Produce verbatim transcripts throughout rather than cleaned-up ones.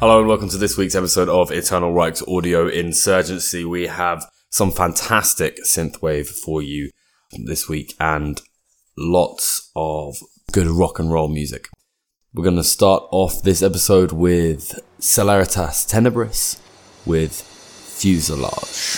Hello and welcome to this week's episode of Eternal Reich's Audio Insurgency. We have some fantastic synthwave for you this week and lots of good rock and roll music. We're going to start off this episode with Celeritas Tenebris with Fuselage.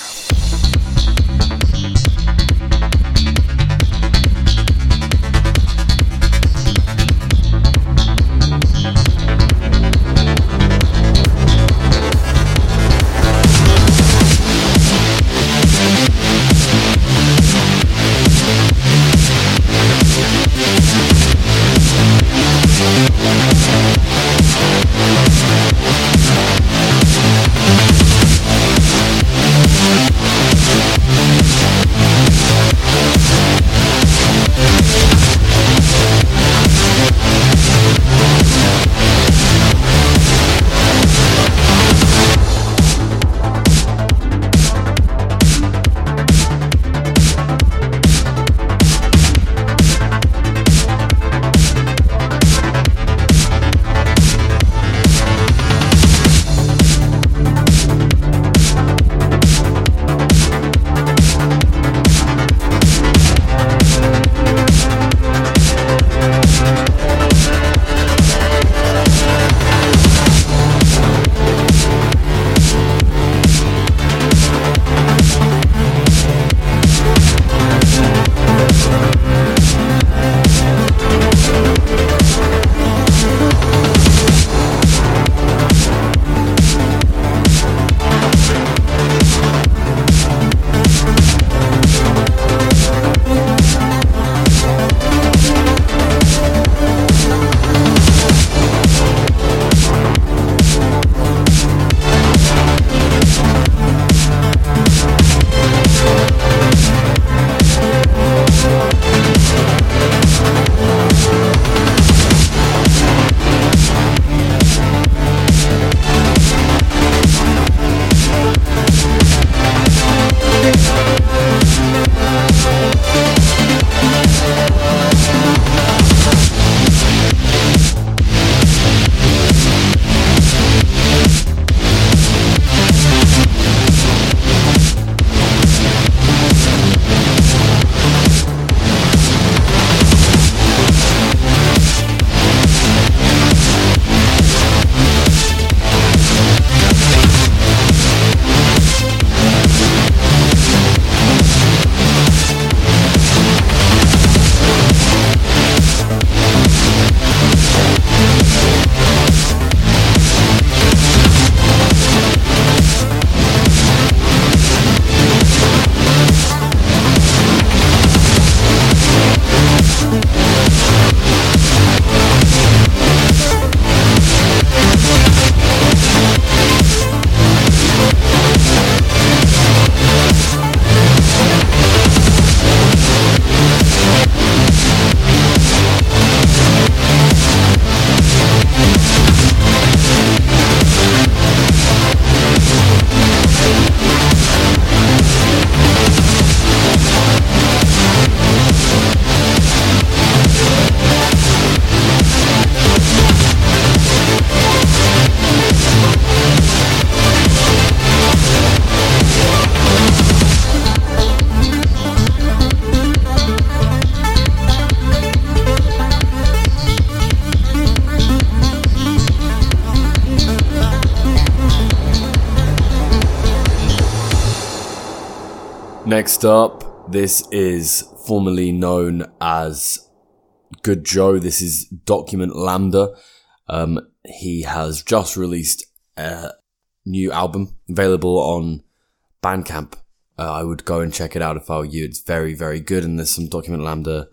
Next up, this is formerly known as Good Joe. This is Document Lambda. Um, he has just released a new album available on Bandcamp. Uh, I would go and check it out if I were you. It's very, very good, and there's some Document Lambda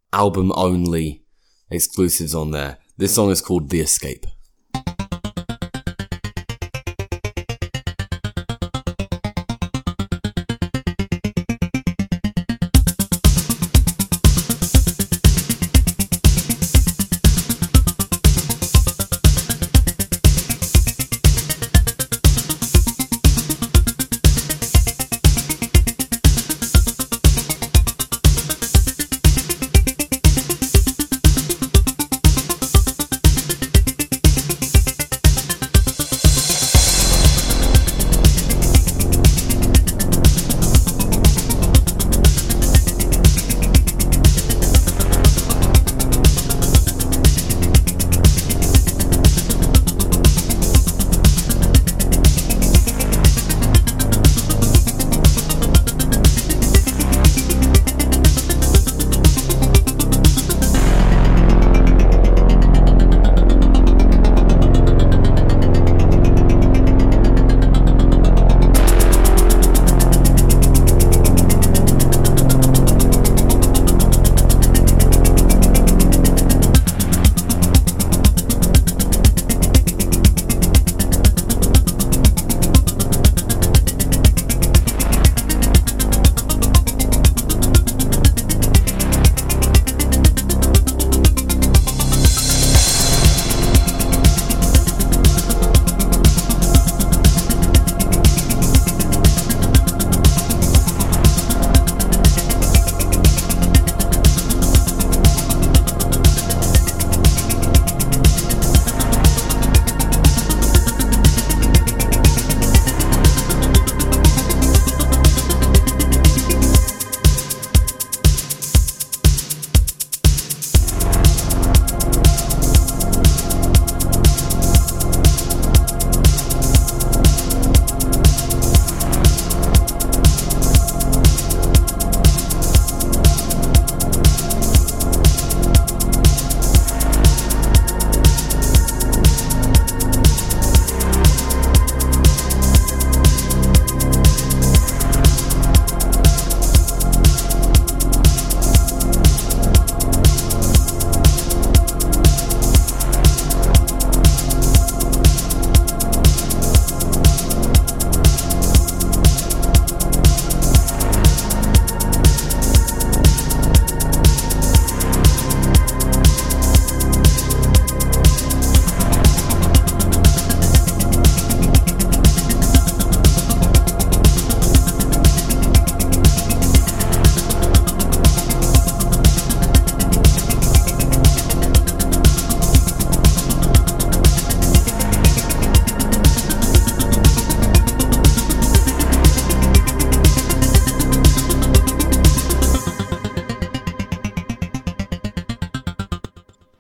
album-only exclusives on there. This song is called The Escape.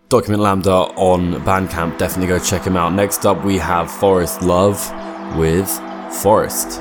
Document Lambda on Bandcamp. Definitely go check him out. Next up, we have Forest Love with Forest.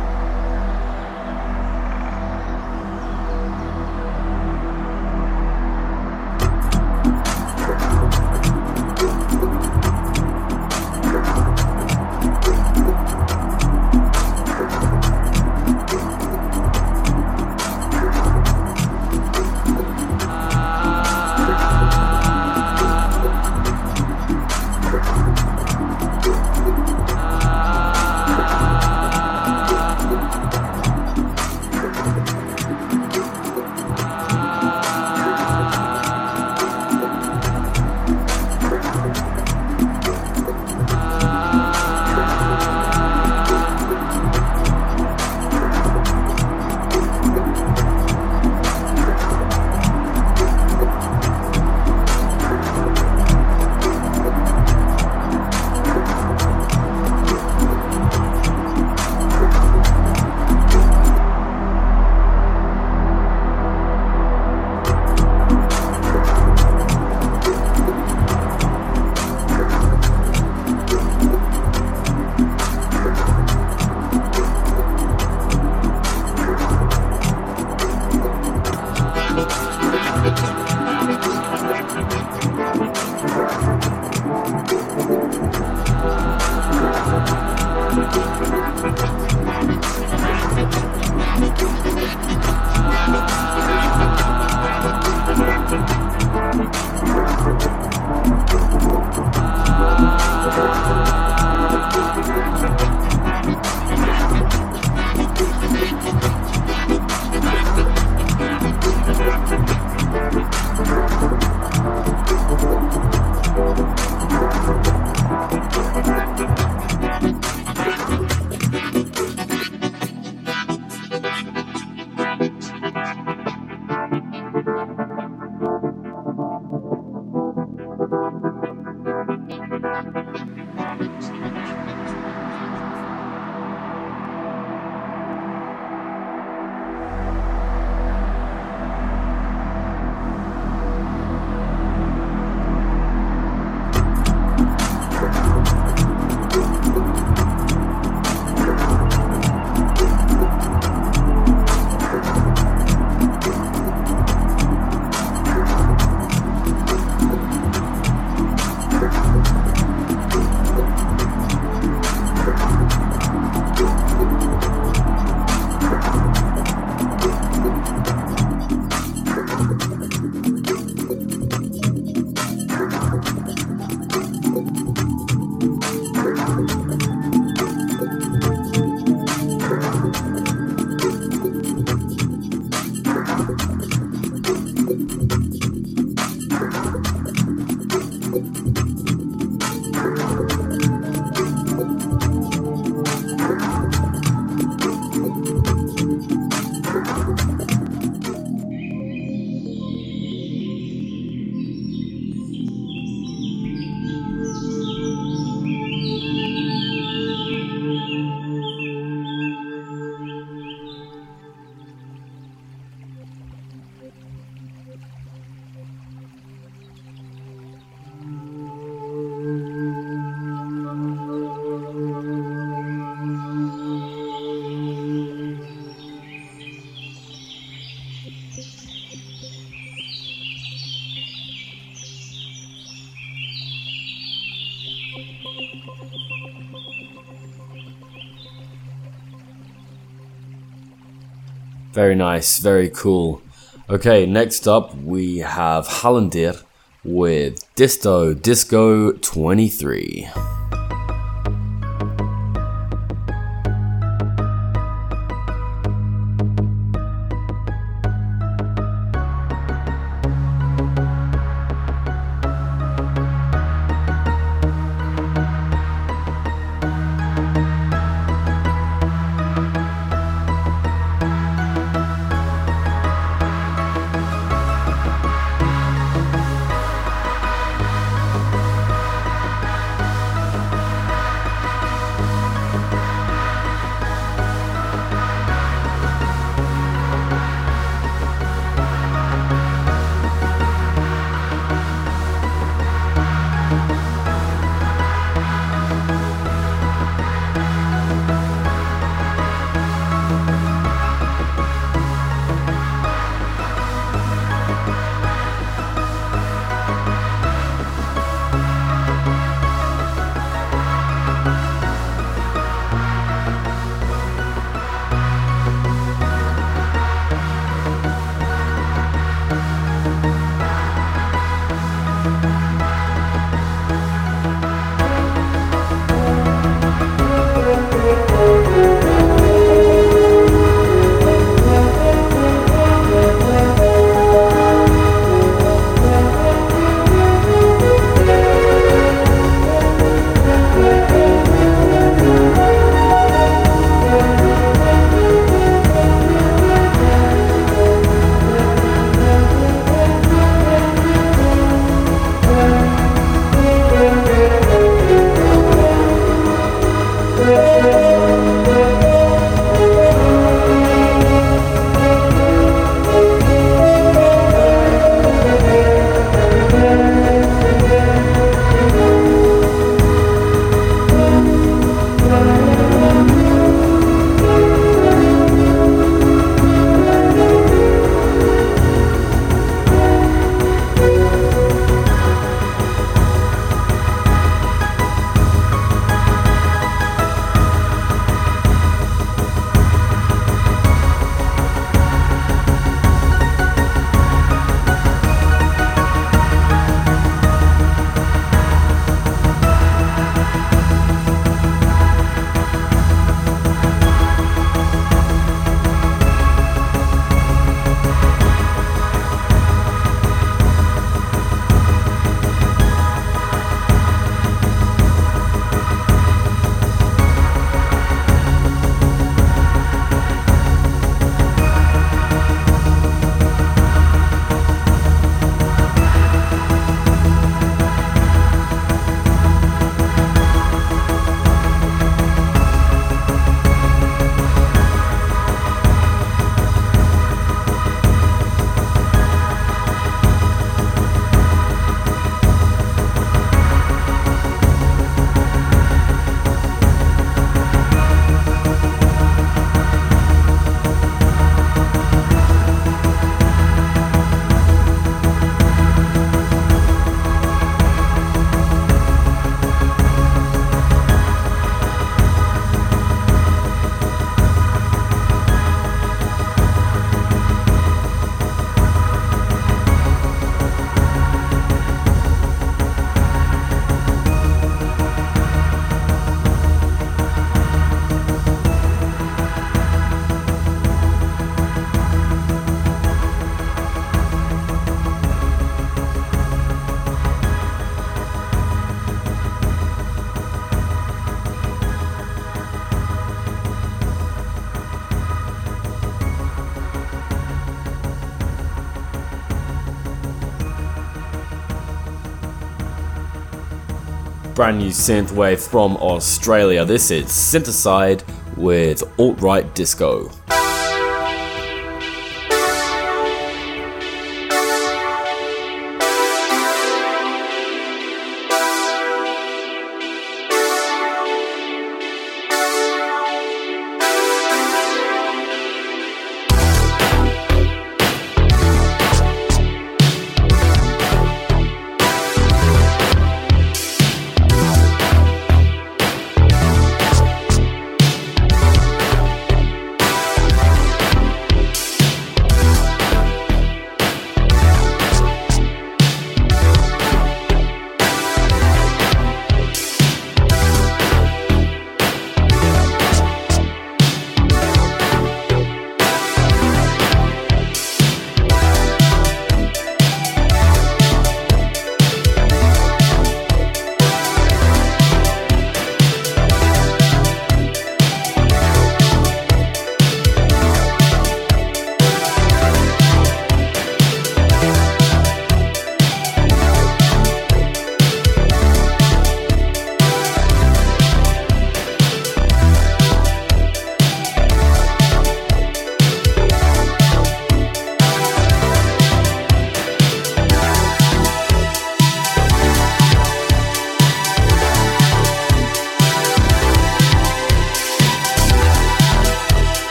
Very nice, very cool. Okay, next up we have Hallandir with Disto Disco twenty-three. brand new synthwave from Australia. This is Syntheside with Alt-Right Disco.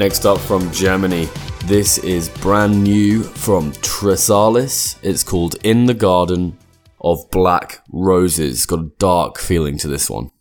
Next up from Germany, this is brand new from Tresalis. It's called In the Garden of Black Roses. It's got a dark feeling to this one.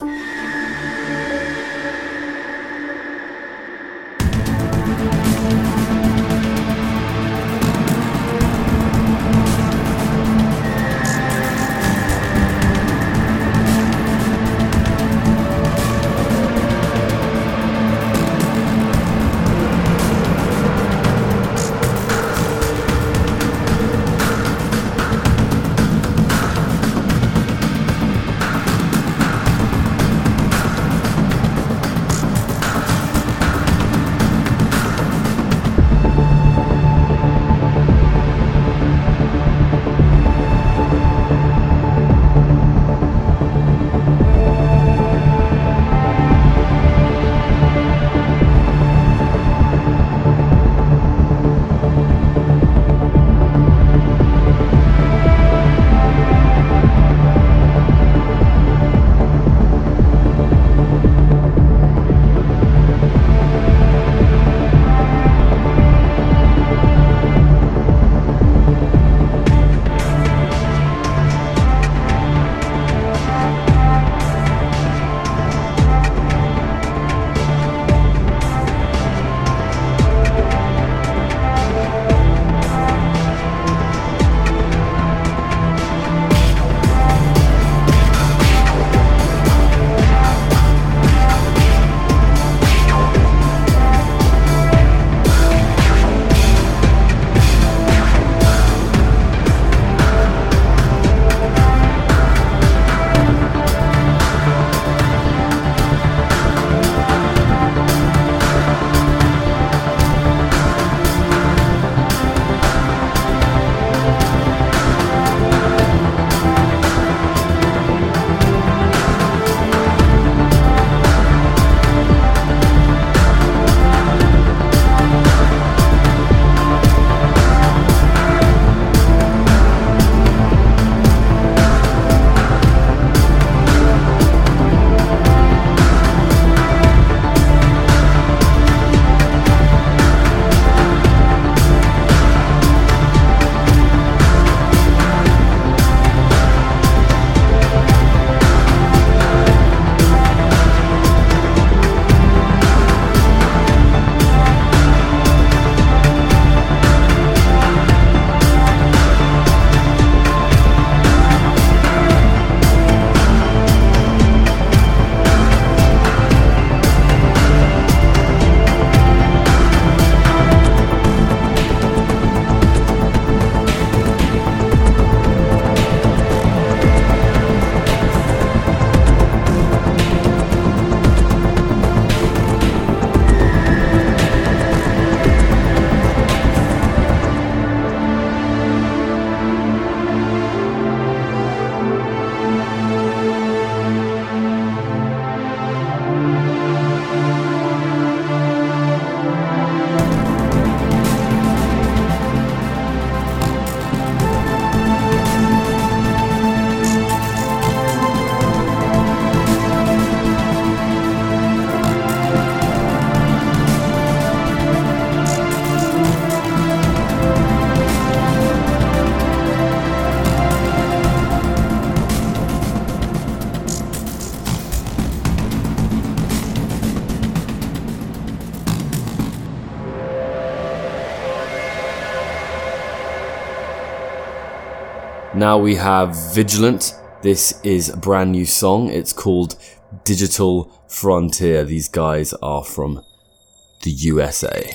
Now we have Vigilant. This is a brand new song. It's called Digital Frontier. These guys are from the U S A.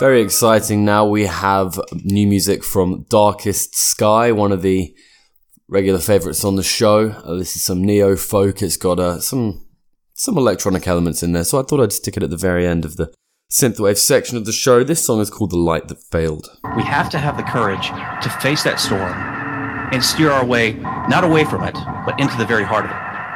Very exciting. Now we have new music from Darkest Sky, one of the regular favourites on the show. Uh, this is some neo folk. It's got uh, some some electronic elements in there, so I thought I'd stick it at the very end of the synthwave section of the show. This song is called The Light That Failed. We have to have the courage to face that storm and steer our way, not away from it, but into the very heart of it.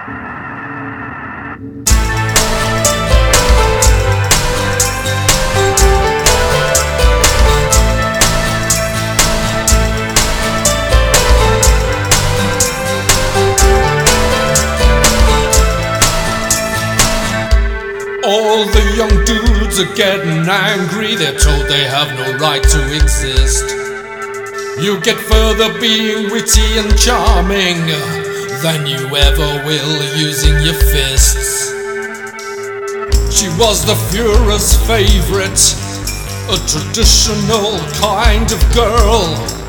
All the young dudes are getting angry. They're told they have no right to exist. You get further being witty and charming than you ever will using your fists. She was the Führer's favorite, a traditional kind of girl.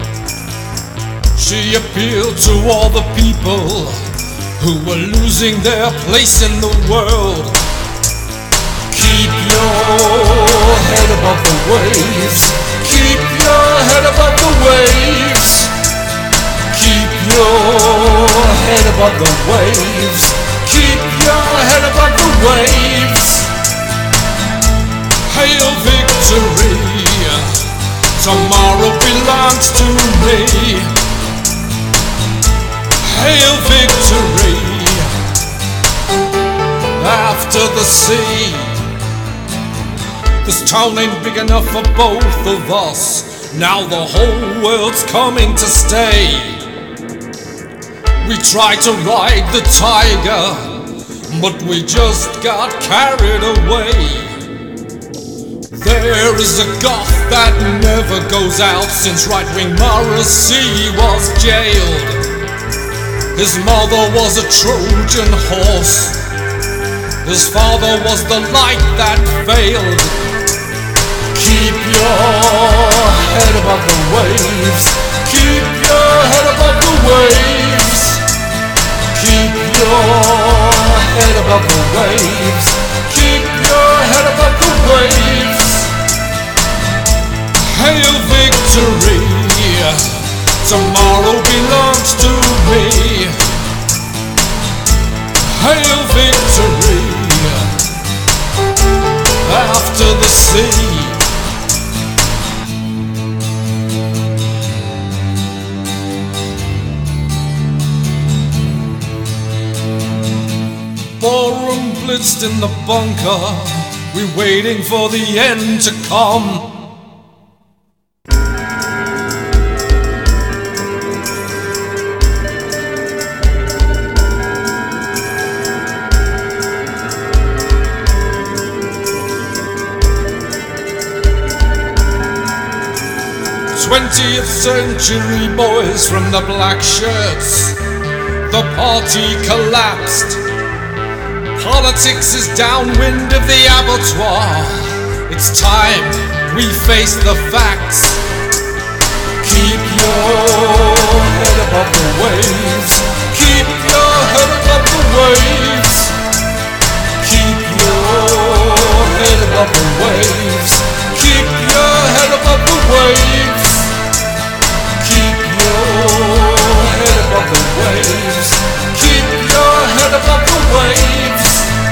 She appealed to all the people who were losing their place in the world. Keep your head above the waves. Keep your head above the waves. Keep your head above the waves. Keep your head above the waves. Hail victory. Tomorrow belongs to me. Hail victory. After the sea. This town ain't big enough for both of us. Now the whole world's coming to stay. We tried to ride the tiger, but we just got carried away. There is a goth that never goes out since right-wing Morrissey was jailed. His mother was a Trojan horse. His father was the light that failed. Keep your head above the waves. Keep your head above the waves. Keep your head above the waves. Keep your head above the waves. Hail victory. Tomorrow belongs to me. Hail victory. After the sea. Ballroom blitzed in the bunker. We're waiting for the end to come. twentieth century boys from the black shirts. The party collapsed. Politics is downwind of the abattoir. It's time we face the facts. Keep your head above the waves. Keep your head above the waves. Keep your head above the waves. Keep your head above the waves. Keep your head above the waves. Keep your head above the waves.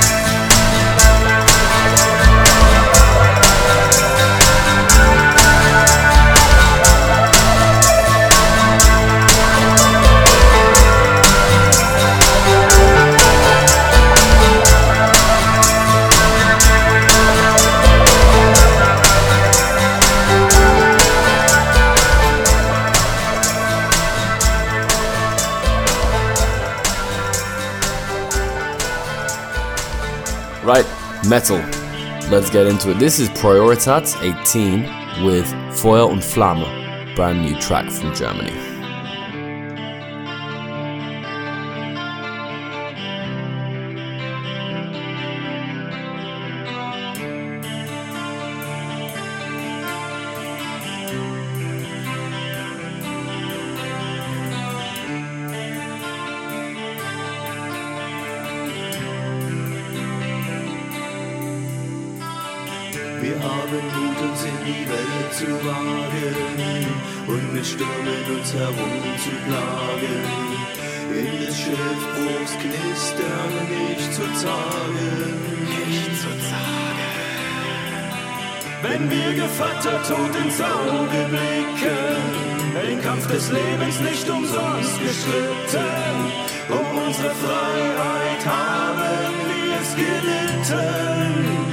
Right, metal. Let's get into it. This is Prioritat eighteen with Feuer und Flamme, brand new track from Germany. Wir haben Mut, uns in die Welt zu wagen und mit Stürmen uns herumzuplagen. In des Schiffbruchs knistern nicht zu zagen, nicht zu zagen. Wenn wir Gevatter Tod ins Auge blicken, den Kampf des Lebens nicht umsonst gestritten, um unsere Freiheit haben wir es gelitten.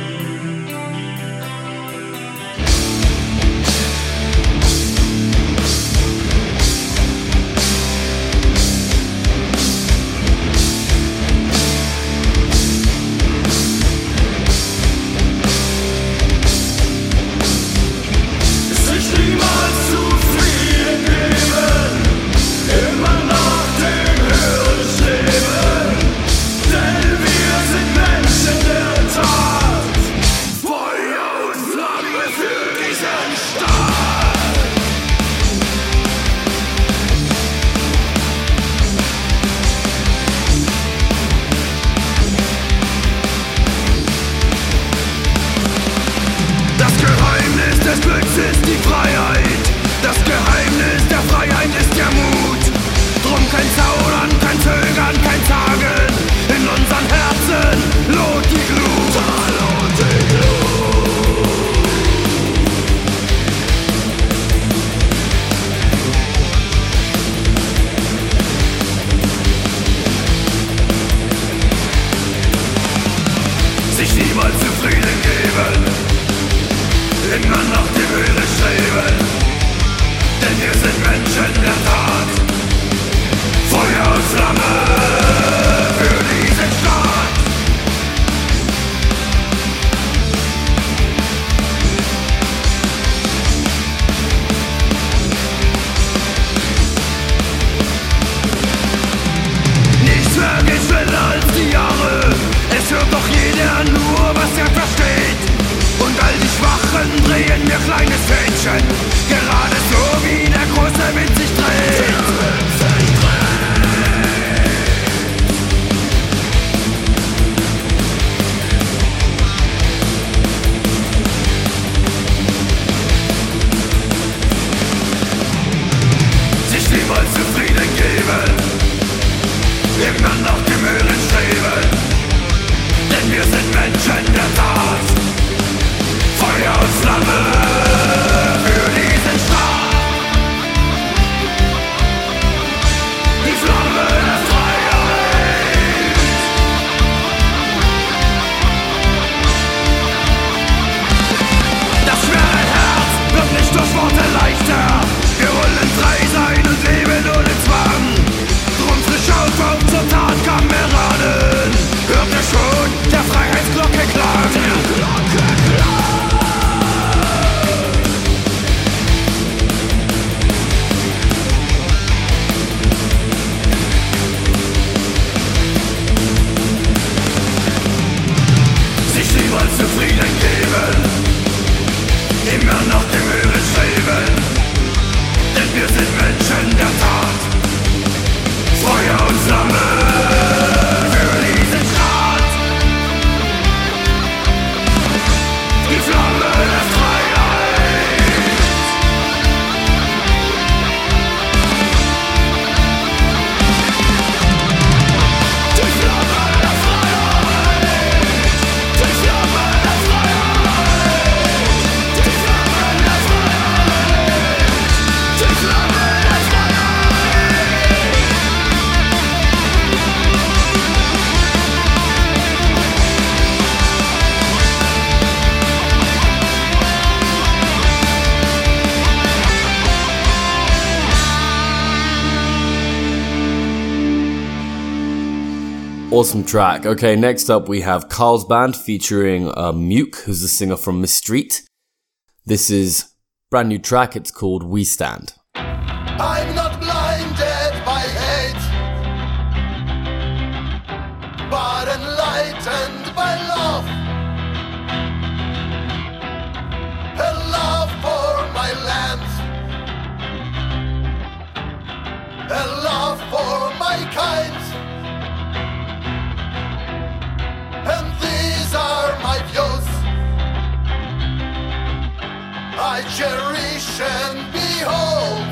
Awesome track. Okay, next up we have Carl's Band featuring uh, Muke, who's the singer from Miss Street. This is a brand new track. It's called We Stand. I'm not blinded by hate, but enlightened by love. A love for my land, a love for my kind. And these are my views. I cherish and behold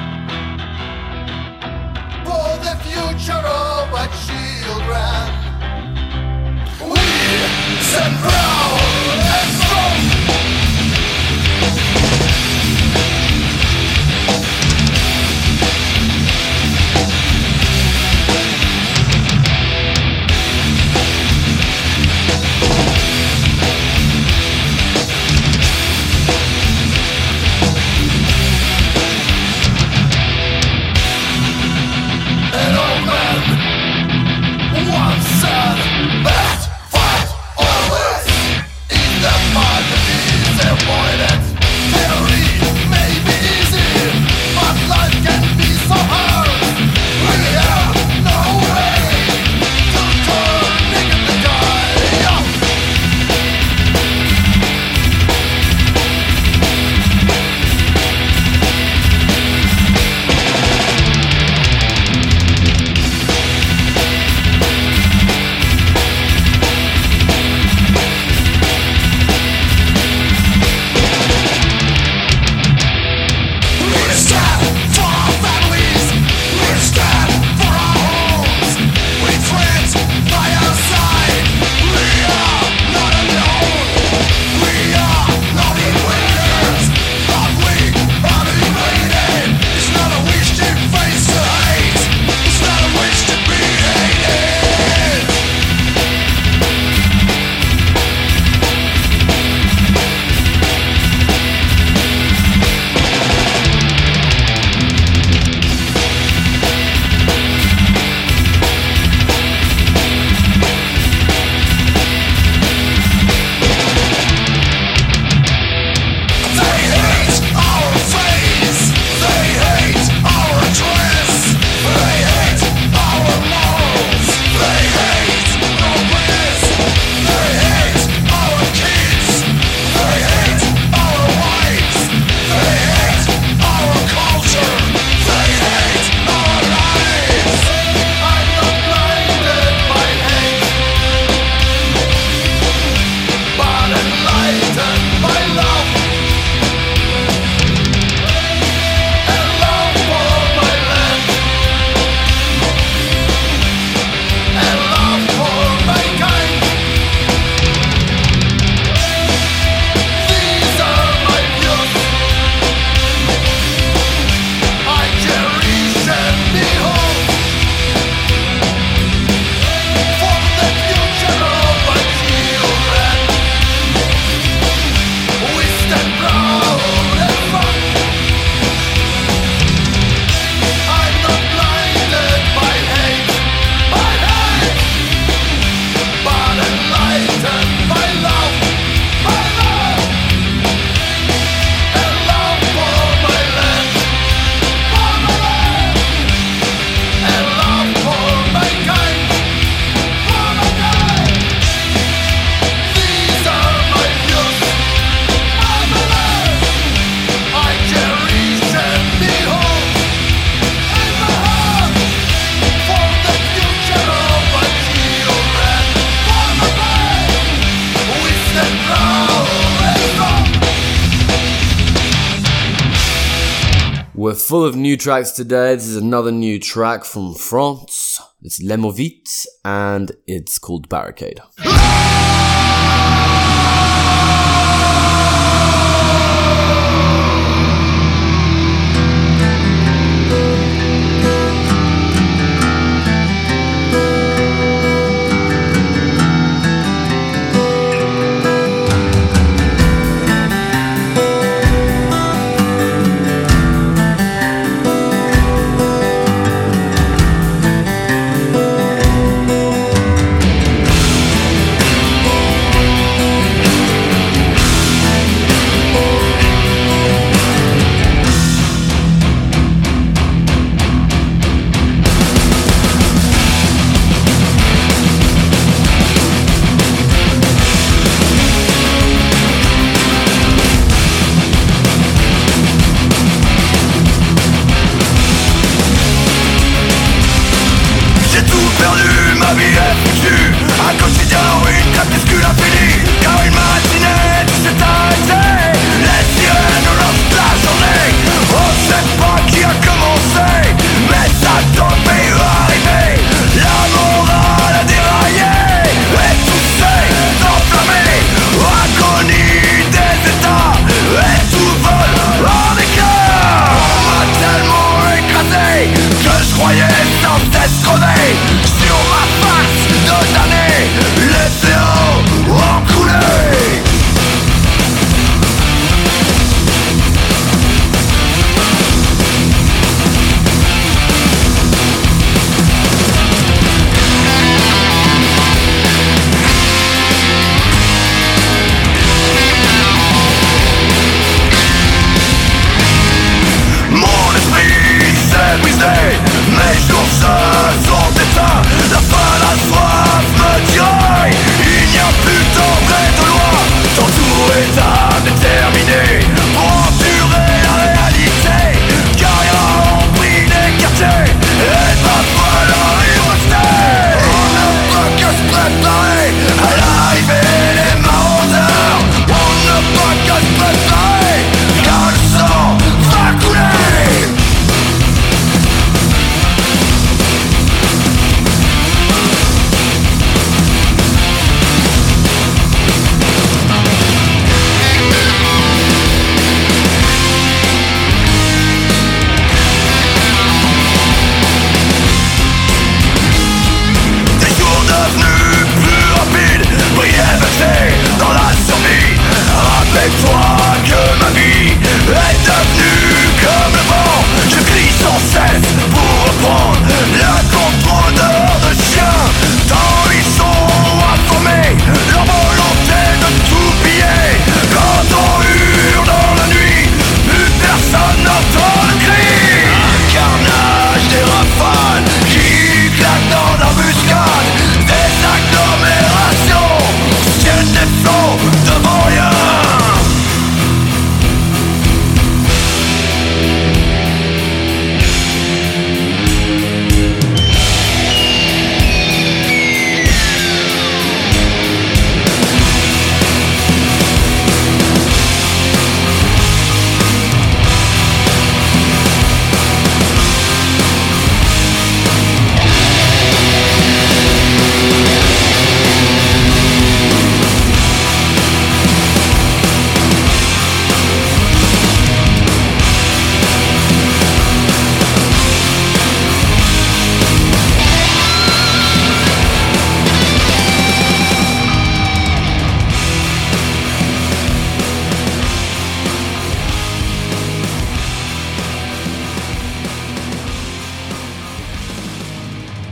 for the future of our children. We stand proud and strong. We're full of new tracks today. This is another new track from France. It's Lemovit and it's called Barricade. Crépuscule infini, car une matinée s'est arrêtée. Les sirènes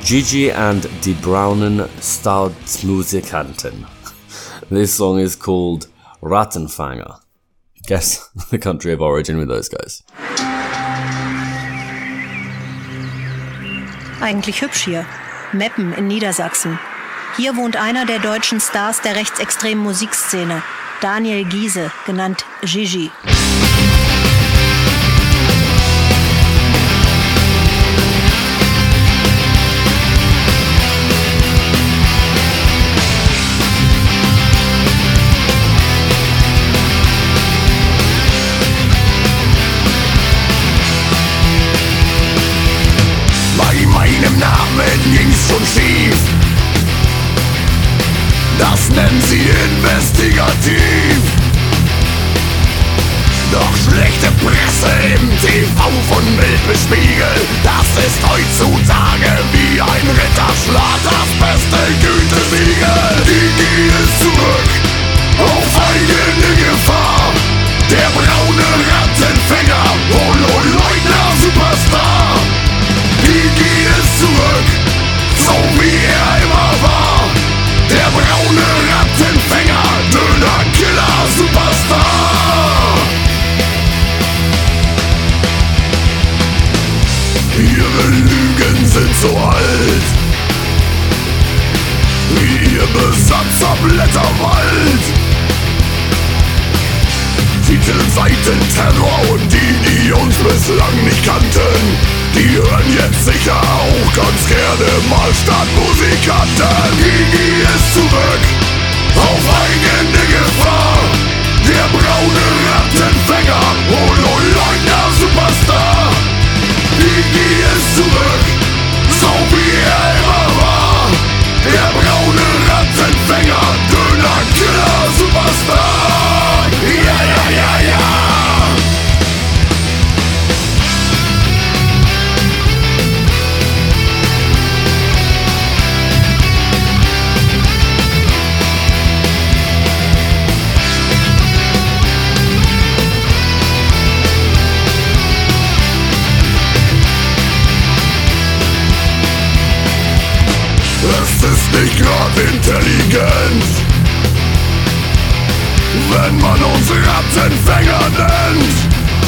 Gigi and Die Braunen Staatsmusikanten. This song is called Rattenfänger. Guess the country of origin with those guys. Eigentlich hübsch hier. Meppen in Niedersachsen. Hier wohnt einer der deutschen Stars der rechtsextremen Musikszene, Daniel Giese, genannt Gigi. Ging's schon schief. Das nennen sie investigativ. Doch schlechte Presse im T V von Bild bespiegelt, das ist heutzutage wie ein Ritterschlag, das beste Gütesiegel. Gigi ist zurück, auf eigene Gefahr. Der braune Rattenfänger, Holo-Leugner, Superstar. Gigi ist zurück, so wie er immer war. Der braune Rattenfänger, Döner-Killer, Superstar. Ihre Lügen sind so alt wie ihr Besatzer Blätterwald. Titelseiten Terror und die, die uns bislang nicht kannten, die hören jetzt sicher auch ganz gerne mal Stadtmusikanten. Gigi ist zurück, auf eigene Gefahr. Der braune Rattenfänger, Holo-Leugner, Superstar. Gigi ist zurück, so wie er immer war. Der braune Rattenfänger, Döner-Killer, Superstar. Ja, ja, ja, ja. Es ist nicht grad intelligent, wenn man uns Rattenfänger nennt.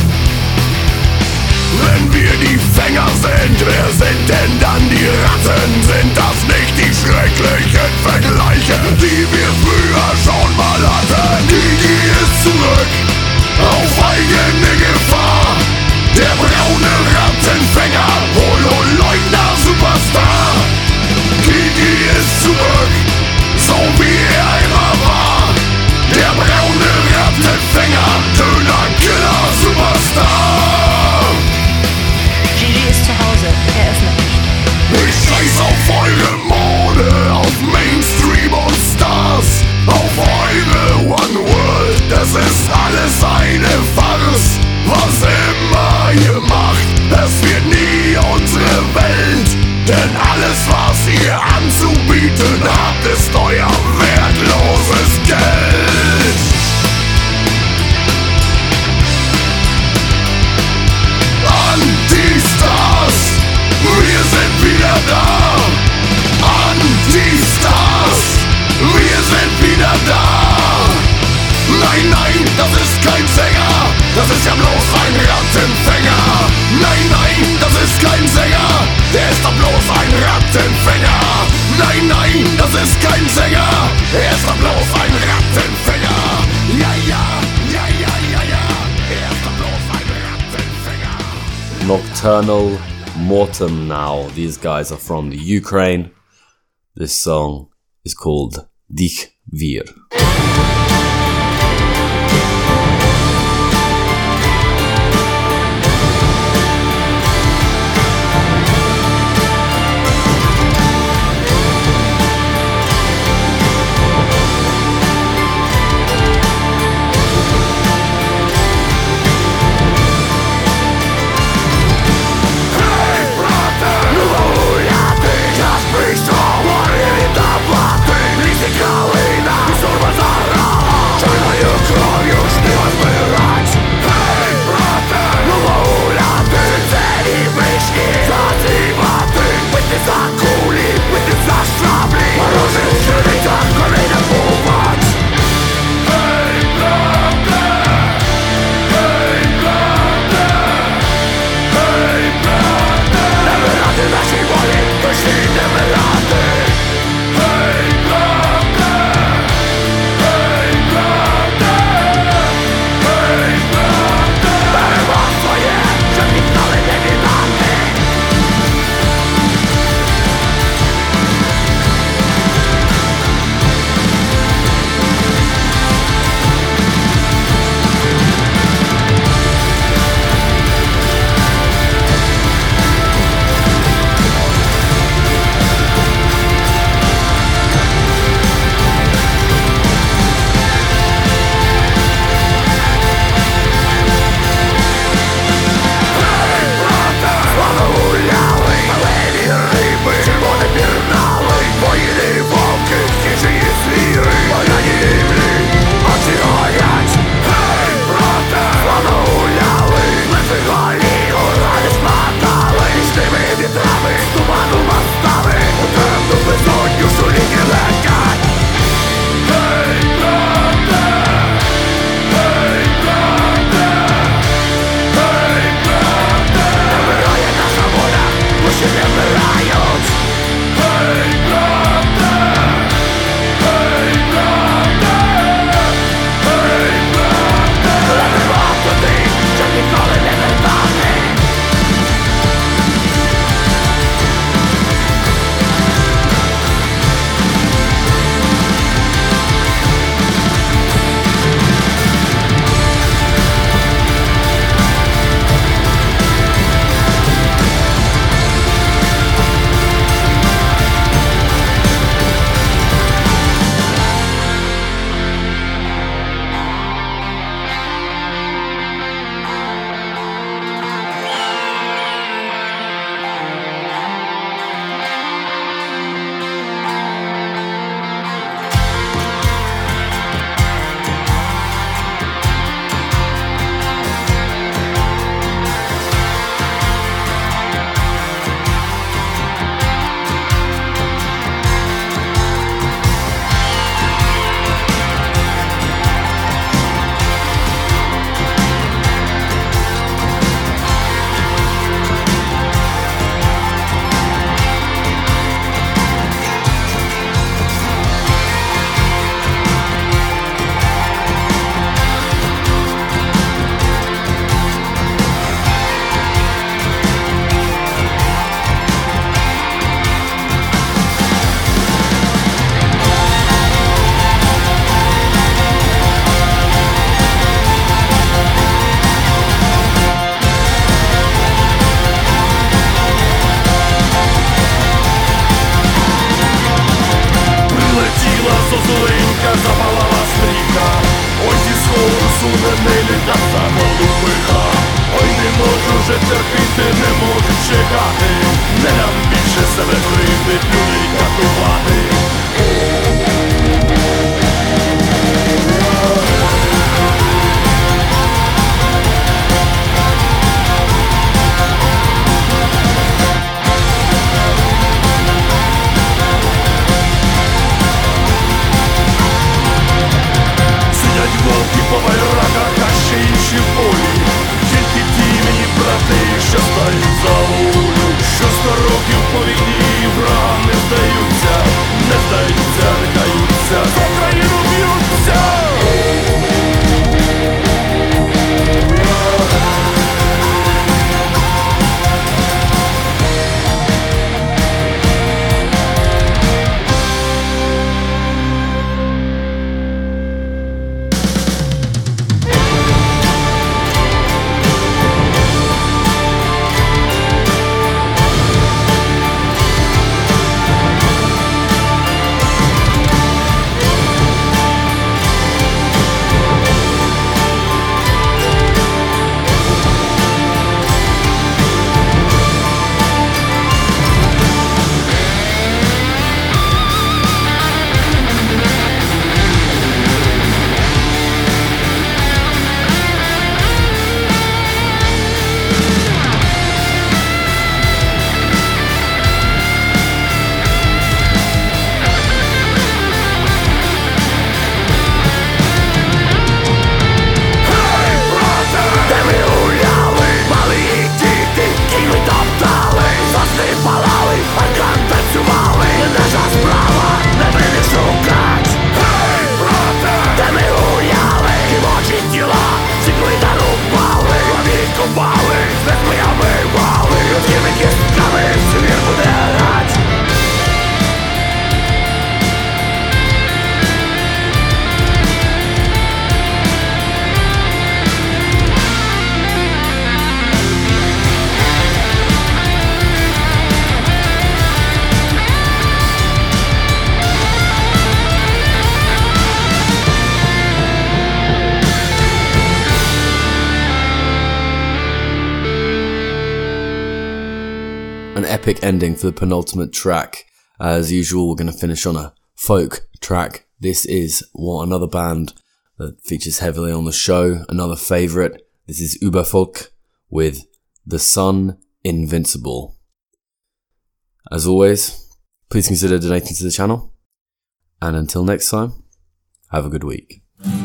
Wenn wir die Fänger sind, wer sind denn dann die Ratten? Sind das nicht die schrecklichen Vergleiche, die wir früher schon mal hatten? Gigi ist zurück, auf eigene Gefahr. Der braune Rattenfänger, Holo-Leugner, Superstar. Gigi ist zurück, so wie er immer war. Der braune Rattenfänger, Döner-Killer, Superstar. Gigi ist zu Hause, er öffnet nicht. Ich scheiß auf eure Mode, auf Mainstream und Stars, auf eure One World, das ist alles eine Farce. Was immer ihr macht, es wird nie unsere Welt. Denn alles, was ihr anzubieten habt, ist euer wertloses Geld. Anti-Stars, wir sind wieder da. Anti-Stars, wir sind wieder da. Nein, nein, das ist kein Sänger, das ist ja bloß ein Rattenfänger. Nein, nein, das ist kein Sänger, der ist doch bloß ein Rattenfänger. Nein, nein, das ist kein Sänger, er ist doch bloß ein Rattenfänger. Ja, ja, ja, ja, ja, ja, er ist doch bloß ein Rattenfänger. Nocturnal Mortem now. These guys are from the Ukraine. This song is called Dich Wir. Sorry. усунений та самого пиха. Ой, не можу вже терпіти, не можу чекати. Не дам більше себе кривдить, людей катувати. Сидять вовки по байраках, а ще інші в полі. Тільки ті мені брати, що стають за волю. Що сто років по війні врагам не здаються, не здаються, не даються, за країну б'ються. Epic ending for the penultimate track. As usual, we're going to finish on a folk track. This is what another band that features heavily on the show, another favourite. This is Überfolk with The Sun Invincible. As always, please consider donating to the channel. And until next time, have a good week.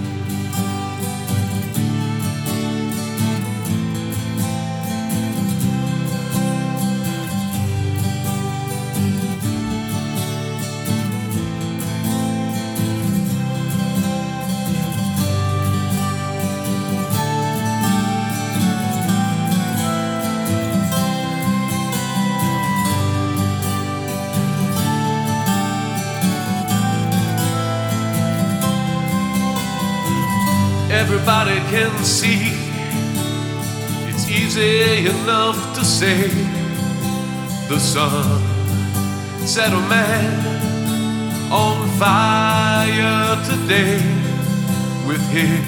Everybody can see, it's easy enough to say, the sun set a man on fire today. With his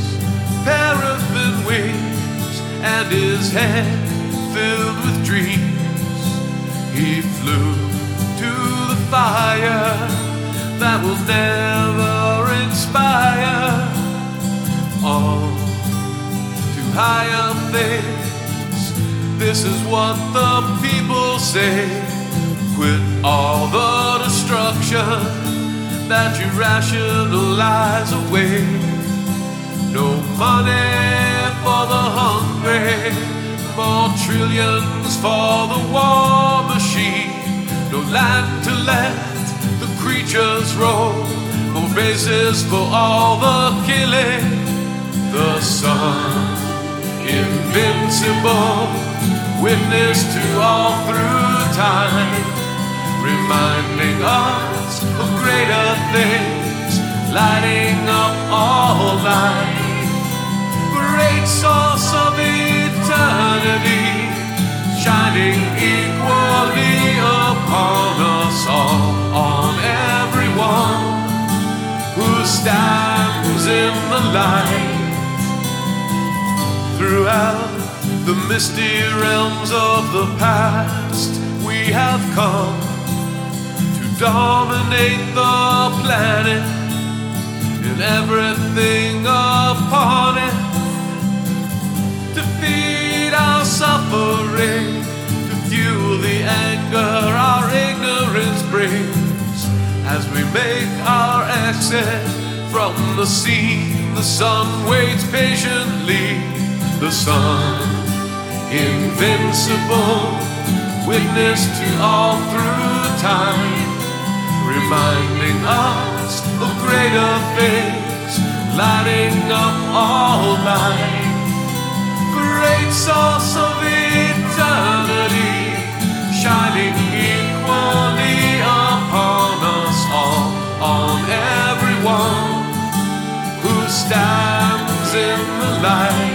paraffin wings and his head filled with dreams, he flew to the fire that will never inspire on to higher things. This is what the people say. Quit all the destruction that you rationalize away. No money for the hungry, more trillions for the war machine. No land to let the creatures roam, more bases for all the killing. The sun, invincible, witness to all through time, reminding us of greater things, lighting up all life. Great source of eternity, shining equally upon us all, on everyone who stands in the light. throughout the misty realms of the past. We have come to dominate the planet and everything upon it, to feed our suffering, to fuel the anger our ignorance brings. As we make our exit from the scene, the sun waits patiently. The sun, invincible, witness to all through time, reminding us of greater things, lighting up all night. Great source of eternity, shining equally upon us all, on everyone who stands in the light.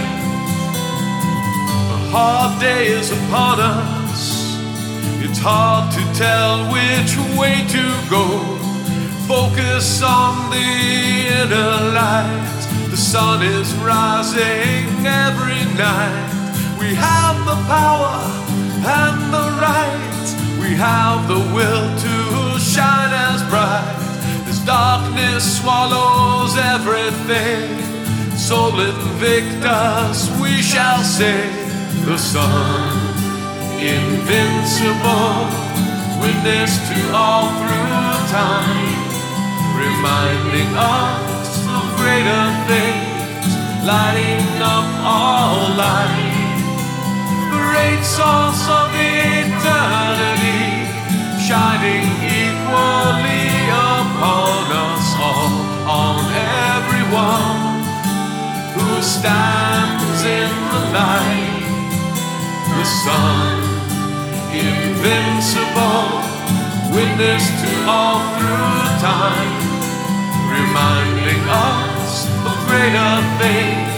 A hard day is upon us, it's hard to tell which way to go. Focus on the inner light, the sun is rising every night. We have the power and the right, we have the will to shine as bright. As darkness swallows everything, soul invictus we shall say. The sun, invincible, witness to all through time, reminding us of greater things, lighting up all light. Great source of eternity, shining equally upon us all, on everyone who stands in the light. The sun, invincible, witness to all through time, reminding us of greater things,